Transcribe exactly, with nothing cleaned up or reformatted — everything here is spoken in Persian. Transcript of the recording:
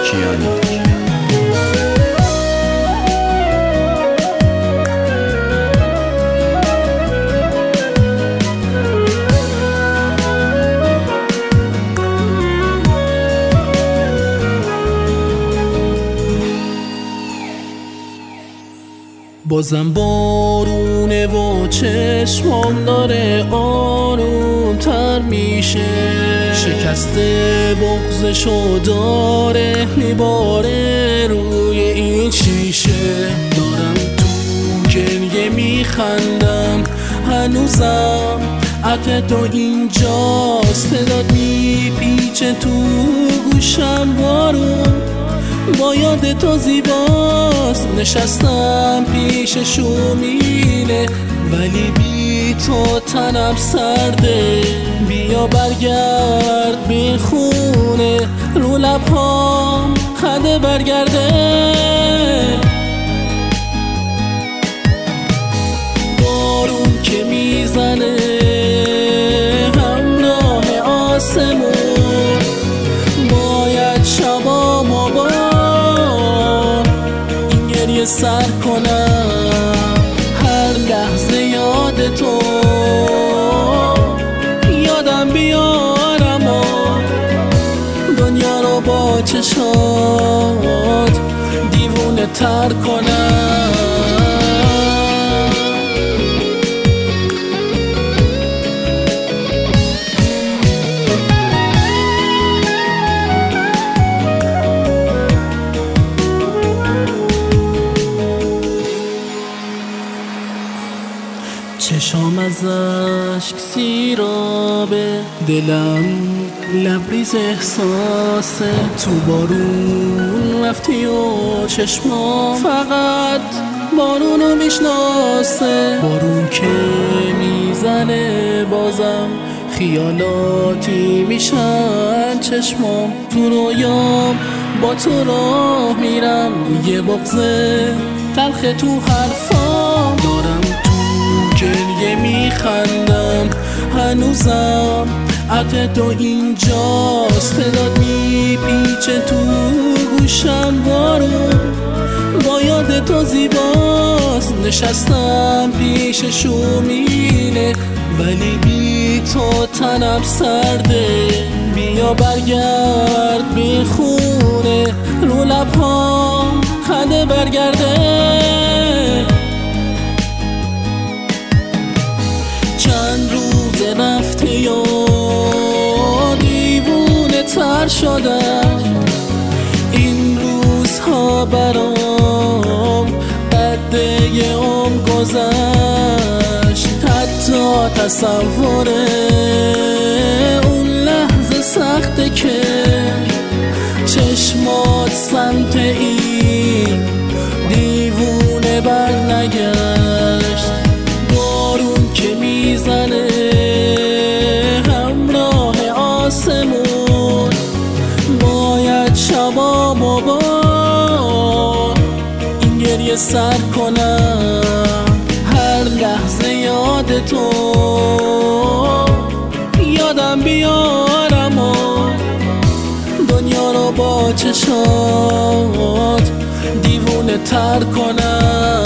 کیانی. بازم بارونه و چشمام داره آروم تر میشه، شکسته بغضشو داره میباره روی این شیشه. دارم تو گریه میخندم هنوزم، عطر تو اینجاست، صدات میپیچه تو گوشم بارون با یاد تو زیباست. نشستم پیش شومینه ولی بی تو تنم سرده، بیا برگرد بی خونه رو لبهام خنده برگرده. بارون که میزنه همراه آسمون، باید شبامو با سر کنم هر لحظه یاد تو یادم بیارم و دنیا رو با چشات دیوونه تر کنم. چشام از اشک سیرابه، دلم لبریز احساسه. تو بارون رفتی و چشمام فقط بارونو میشناسه. بارون که میزنه بازم خیالاتی میشن چشمام، تو رویام با تو راه میرم، یه بغضه تلخ تو حرفام. دارم گریه میخندم هنوزم، عطر تو اینجاست، صدات میپیچه تو گوشم بارون با یاد تو زیباست. نشستم پیش شومینه ولی بی تو تنم سرده، بیا برگرد بی خونه رو لبهام خنده برگرده. چند روز رفتی و دیوونه تر شدم، این روزها برام قده یه عمر گذشت. حتی تصور اون لحظه سخته که چشمات سمت این دیوونه بر نگشت. بارون که میزنه همراه آسمون، باید شبامو با این گریه سر کنم هر لحظه یاد تو یادم بیارم و دنیا رو با چشات دیوونه تر کنم.